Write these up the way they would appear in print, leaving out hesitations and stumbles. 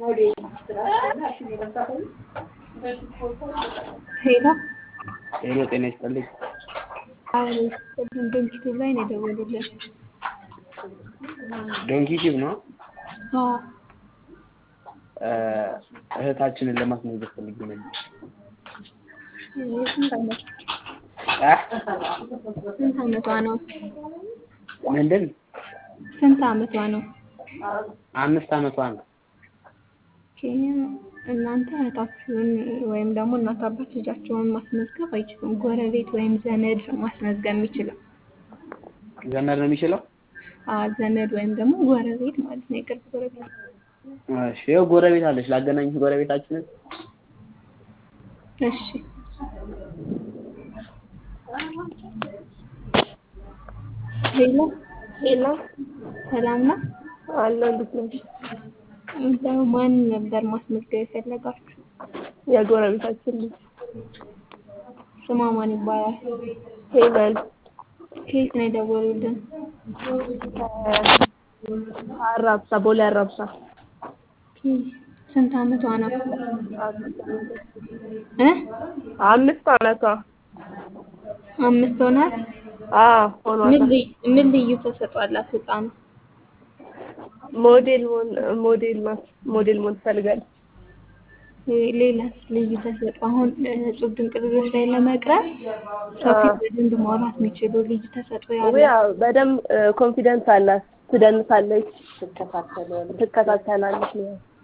ሄሎ ሄሎ ጤና ይስጥልኝ። አሁን ዶንኪቱ ላይ ነው የደወሉልን። ዶንኪቲቭ ነው። አዎ እህታችንን ለማስመዝገብ ፈልጌ ነበር። ስንት ዓመቷ ነው? ምንድን? ስንት ዓመቷ ነው? 5 ዓመቷ ነው። እናንተ እህታችሁን ወይም ደግሞ እናት አባት ልጃቸውን ማስመዝገብ አይችሉም። ጎረቤት ወይም ዘመድ ማስመዝገብ የሚችለው። ዘመድ ነው የሚችለው? ዘመድ ወይም ደግሞ ጎረቤት ማለት ነው፣ የቅርብ ጎረቤት። እሺ ያው ጎረቤት አለች፣ ላገናኝሽ ጎረቤታችንን። እሺ ሄሎ ሄሎ ሰላም ነው? አለሁ። እንዴት ነሽ? ማን ነበር ማስመዝገብ የፈለጋችሁ? የጎረቤታችን ልጅ ስሟ ማን ይባላል? ሄመን ከየት ነው የደወሉልን? አራብሳ፣ ቦሌ አራብሳ። ስንት ዓመቷ ነው? 5 ዓመቷ። 5 ሆናት? አዎ ሆኗል። ምን ልዩ ተሰጧላት ህፃኑ? ሞዴል ናት። ሞዴል መሆን ትፈልጋለች። ሌላስ ልዩ ተሰጧ? አሁን እጹብ ድንቅ ልጆች ላይ ለመቅረብ ሰው ፊት በደንብ ማውራት የሚችሉ ልዩ ተሰጦ ያው በደንብ ኮንፊደንስ አላት። ትደንሳለች፣ ትከታተላለች።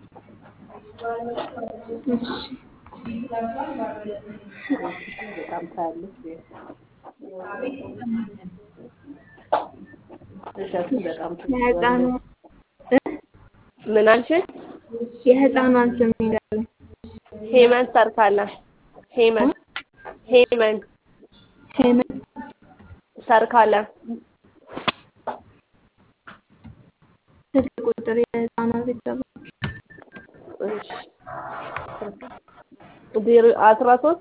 በጣም ታያለች። የህፃኗ ምን አልሽኝ? የህፃኗን ስም ይላሉ። ሄመን ሰርካላ። ሄመን ሰርካላ። ስልክ ቁጥር የህፃኗ ቤተሰብ 13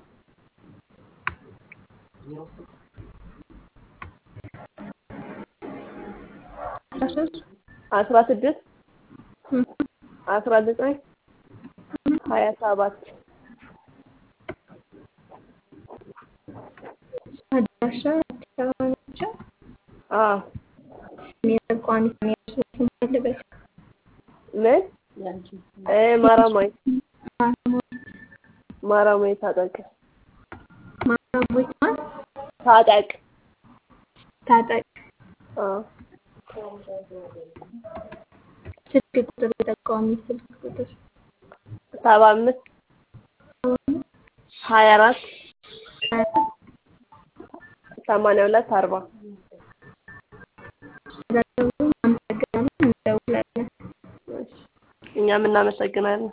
16 19 27 አድራሻ አዲስ አበባ ናቸው። ቋሚ ስም ፈልገሽ ምን? ማራማይ ታጠቅ። ስልክ ቁጥር የጠቋሚ ስልክ ቁጥር 75 24 82 40 እኛም እናመሰግናለን።